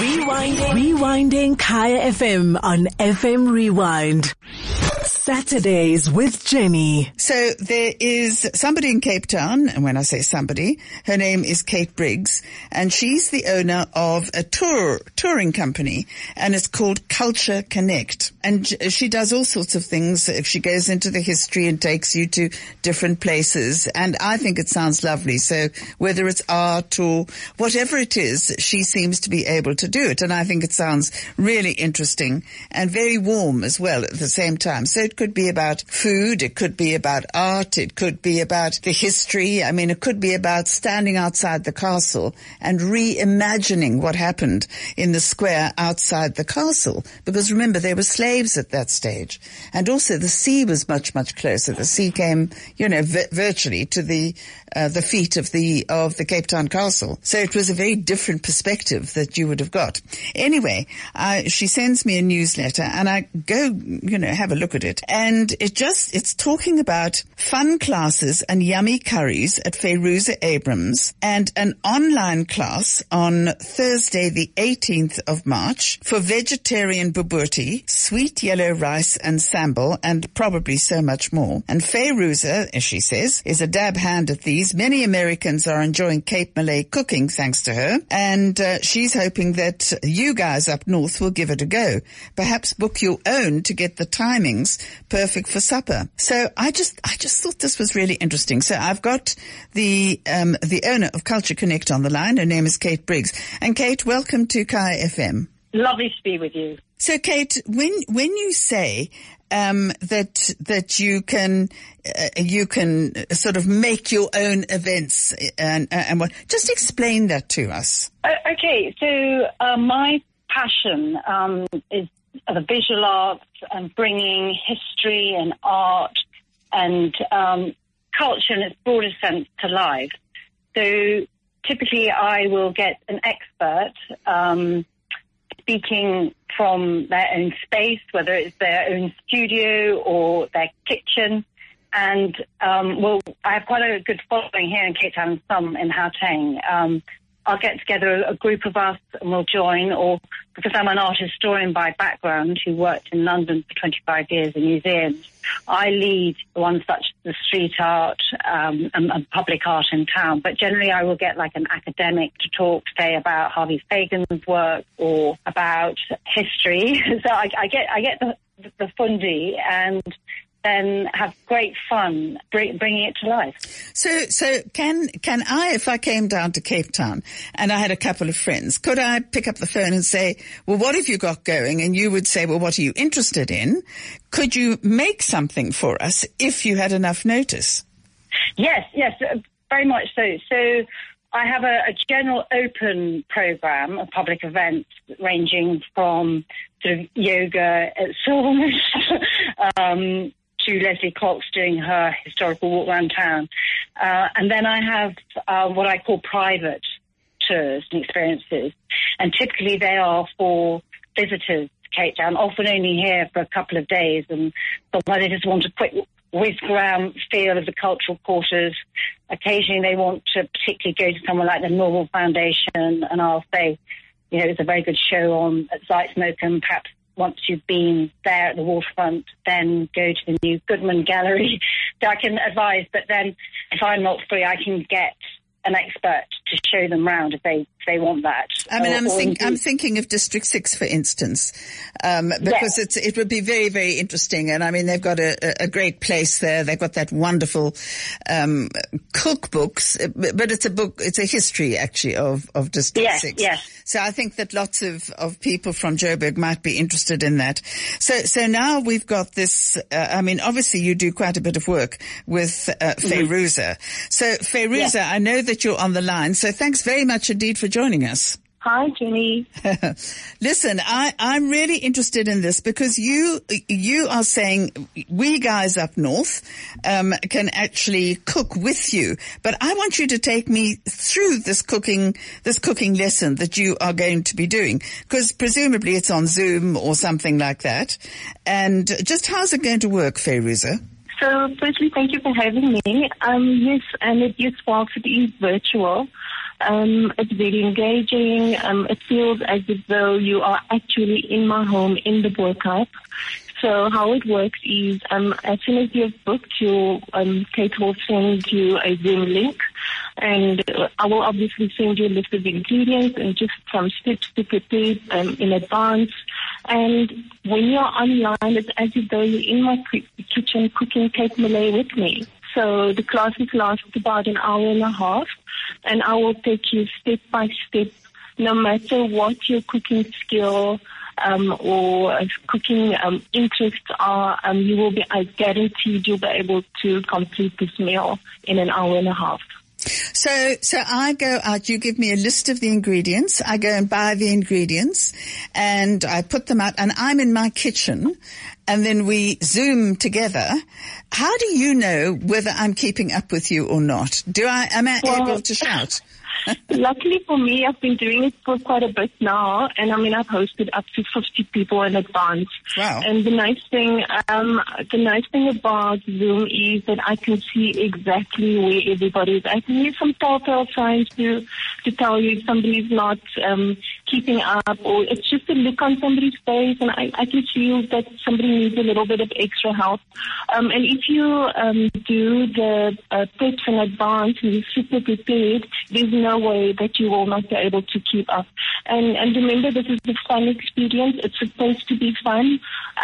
Rewinding Kaya FM on FM Rewind. Saturdays with Jenny. So there is somebody in Cape Town, and when I say somebody, her name is Kate Briggs, and she's the owner of a touring company, and it's called Culture Connect. And she does all sorts of things. She goes into the history and takes you to different places, and I think it sounds lovely. So whether it's art or whatever it is, she seems to be able to do it, and I think it sounds really interesting and very warm as well at the same time. So it could be about food, it could be about art, it could be about the history. I mean, it could be about standing outside the castle and reimagining what happened in the square outside the castle. Because remember, there were slaves at that stage. And also the sea was much, much closer. The sea came, virtually to the feet of the Cape Town castle. So it was a very different perspective that you would have got. Anyway, she sends me a newsletter and I go, have a look at it. And it's talking about fun classes and yummy curries at Fairuza Abrams and an online class on Thursday, the 18th of March for vegetarian bobotie, sweet yellow rice and sambal, and probably so much more. And Fairuza, as she says, is a dab hand at these. Many Americans are enjoying Cape Malay cooking thanks to her. And she's hoping that you guys up north will give it a go. Perhaps book your own to get the timings perfect for supper. So I just thought this was really interesting. So I've got the owner of Culture Connect on the line. Her name is Kate Briggs. And Kate, welcome to Kaya FM. Lovely to be with you. So Kate, when you say that you can sort of make your own events and what, just explain that to us. Okay, so my passion is the visual arts and bringing history and art and culture in its broadest sense to life. So typically I will get an expert speaking from their own space, whether it's their own studio or their kitchen. And I have quite a good following here in Cape Town and some in Gauteng. I'll get together a group of us and we'll join, or because I'm an art historian by background who worked in London for 25 years in museums, I lead the ones such as the street art and public art in town. But generally I will get like an academic to talk, say, about Harvey Fagan's work or about history. So I get the fundi and then have great fun bringing it to life. So can I, if I came down to Cape Town and I had a couple of friends, could I pick up the phone and say, well, what have you got going? And you would say, well, what are you interested in? Could you make something for us if you had enough notice? Yes, very much so. So I have a general open program of public events ranging from sort of yoga at Swords, to Leslie Cox doing her historical walk around town. And then I have what I call private tours and experiences. And typically they are for visitors to Cape Town, often only here for a couple of days. And sometimes they just want a quick whiz-around feel of the cultural quarters. Occasionally they want to particularly go to somewhere like the Norval Foundation. And I'll say, there's a very good show on at Zeitz-Mokum, perhaps once you've been there at the waterfront, then go to the new Goodman Gallery. So I can advise, but then if I'm not free, I can get an expert to show them round if they want that. I mean, I'm thinking of District 6, for instance, because it would be very, very interesting. And I mean, they've got a great place there. They've got that wonderful cookbooks, but it's a history actually of District 6. Yes. So I think that lots of people from Joburg might be interested in that. So now we've got this, obviously you do quite a bit of work with Fairuza. So Fairuza, I know that you're on the line, so thanks very much indeed for joining us. Hi, Jenny. Listen, I'm really interested in this because you are saying we guys up north can actually cook with you, but I want you to take me through this cooking lesson that you are going to be doing, because presumably it's on Zoom or something like that. And just how's it going to work, Fairuza? So firstly, thank you for having me. Yes, and it is whilst it is virtual. It's very engaging. It feels as if though you are actually in my home in the Bo-Kaap. So how it works is, as soon as you've booked, Kate will send you a Zoom link, and I will obviously send you a list of ingredients and just some steps to prepare in advance. And when you're online, it's as if though you're in my kitchen cooking Cape Malay with me. So the classes last about an hour and a half, and I will take you step by step, no matter what your cooking skill or cooking interests are, you will be, I guaranteed you'll be able to complete this meal in an hour and a half. So I go out, you give me a list of the ingredients, I go and buy the ingredients, and I put them out, and I'm in my kitchen, and then we Zoom together. How do you know whether I'm keeping up with you or not? Am I able to shout? Luckily for me, I've been doing it for quite a bit now, and I've hosted up to 50 people in advance. Wow. And the nice thing about Zoom is that I can see exactly where everybody is. I can use some telltale signs to tell you if somebody's not keeping up, or it's just a look on somebody's face, and I can feel that somebody needs a little bit of extra help. And if you do the preps in advance and you're super prepared, there's no way that you will not be able to keep up. And remember, this is a fun experience. It's supposed to be fun.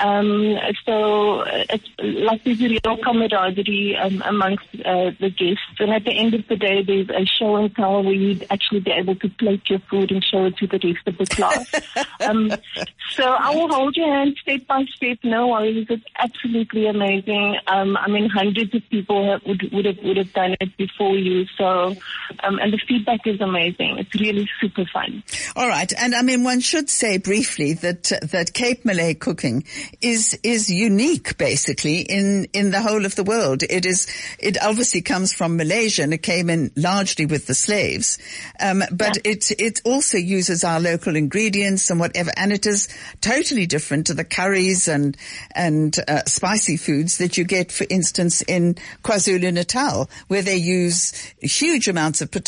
So it's like there's a real camaraderie amongst the guests. And at the end of the day, there's a show and tell where you'd actually be able to plate your food and show it to the rest of the class. So I will hold your hand step by step. No worries. It's absolutely amazing. Hundreds of people would have done it before you. So, and the feedback is amazing. It's really super fun. All right. And one should say briefly that Cape Malay cooking is unique basically in the whole of the world. It obviously comes from Malaysia, and it came in largely with the slaves. But it also uses our local ingredients and whatever, and it is totally different to the curries and spicy foods that you get, for instance, in KwaZulu-Natal, where they use huge amounts of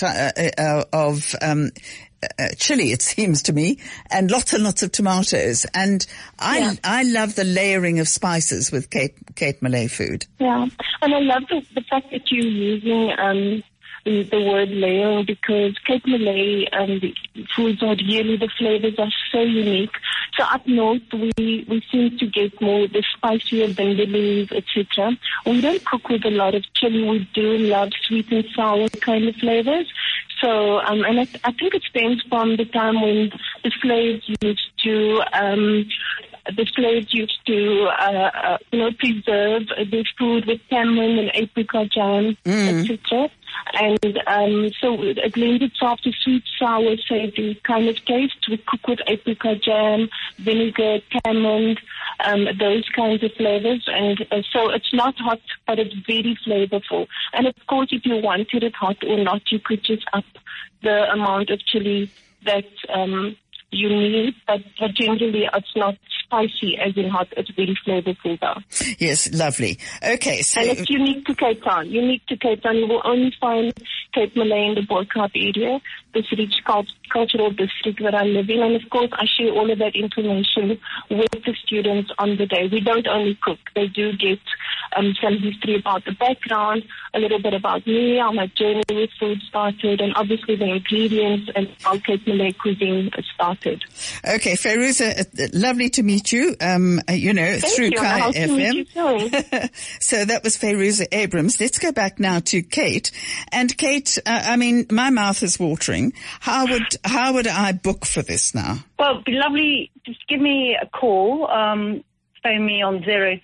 chili, it seems to me, and lots and lots of tomatoes. And I love the layering of spices with Cape Malay food. Yeah, and I love the fact that you're using the word layering, because Cape Malay the foods are really, the flavors are so unique. So up north, we seem to get more the spicier vindaloo, etc. We don't cook with a lot of chili. We do love sweet and sour kind of flavors. So, and I think it stems from the time when the slaves used to preserve their food with tamarind and apricot jam, etc. And so it lends itself to sweet, sour, savory kind of taste. We cook with apricot jam, vinegar, tamarind, those kinds of flavors. And so it's not hot, but it's very flavorful. And of course, if you wanted it hot or not, you could just up the amount of chili that you need, but generally it's not spicy as in hot. It's very flavorful though. Yes, lovely. Okay, so... And it's unique to Cape Town. You will only find Cape Malay in the Bo-Kaap area, this rich cultural district that I live in. And of course, I share all of that information with the students on the day. We don't only cook. They do get some history about the background, a little bit about me, how my journey with food started, and obviously the ingredients and how Cape Malay cuisine started. Okay, Fairuza, lovely to meet you, through Kaya FM. So that was Fairuza Abrams. Let's go back now to Kate. And Kate, my mouth is watering. How would I book for this now? Well, it'd be lovely. Just give me a call. Phone me on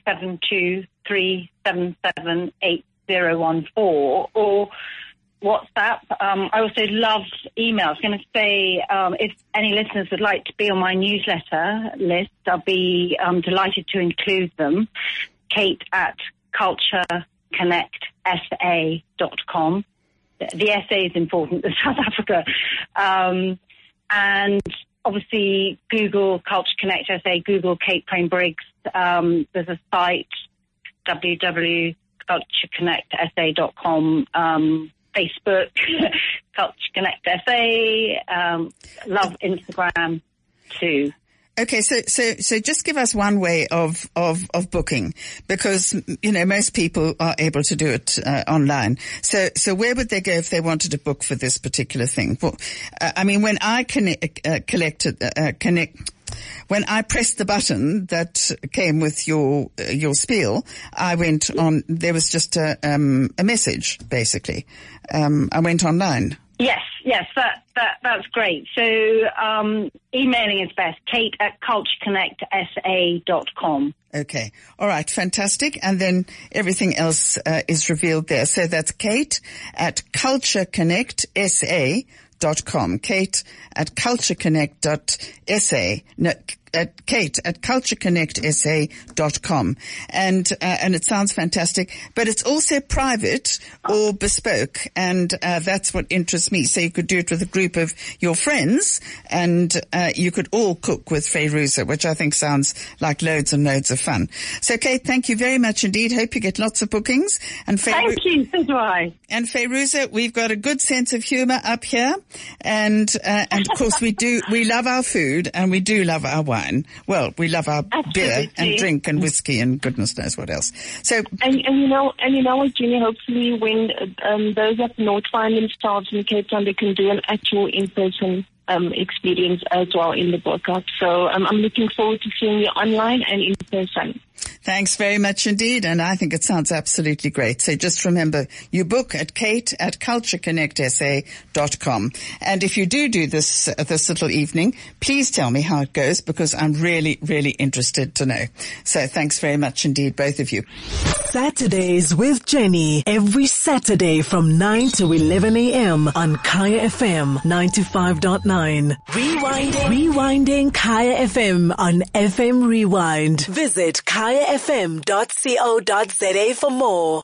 072-377-8014 or WhatsApp. I also love email. I was going to say, if any listeners would like to be on my newsletter list, I'll be delighted to include them. Kate at cultureconnectsa.com. The SA is important in South Africa. And obviously Google Culture Connect SA, Google Kate Crane Briggs. There's a site, www.cultureconnectsa.com. Facebook, Culture Connect SA, love Instagram too. Okay, so just give us one way of booking, because, you know, most people are able to do it online. So where would they go if they wanted to book for this particular thing? Well, I mean, when I when I pressed the button that came with your spiel, I went on, there was just a message, basically. I went online. Yes, that's great. So, emailing is best, kate@cultureconnectsa.com. Okay. All right. Fantastic. And then everything else, is revealed there. So that's kate@cultureconnectsa.com. kate@cultureconnect.sa. No, kate@cultureconnectsa.com. And it sounds fantastic, but it's also private or bespoke. And, that's what interests me. So you could do it with a group of your friends, and, you could all cook with Fayruza, which I think sounds like loads and loads of fun. So Kate, thank you very much indeed. Hope you get lots of bookings. And Thank you. So do I. And Fayruza, we've got a good sense of humor up here. And of course we love our food, and we do love our wine. Well, we love our beer and drink and whiskey and goodness knows what else. So, and you know what, Jenny, hopefully when those up north find themselves in Cape Town, they can do an actual in-person experience as well in the book. So I'm looking forward to seeing you online and in person. Thanks very much indeed, and I think it sounds absolutely great. So just remember, you book at kate@cultureconnectsa.com. And if you do this little evening, please tell me how it goes, because I'm really, really interested to know. So thanks very much indeed, both of you. Saturdays with Jenny, every Saturday from 9 to 11 a.m. on Kaya FM 95.9. Rewinding Kaya FM on FM Rewind. Visit kayafm.co.za for more.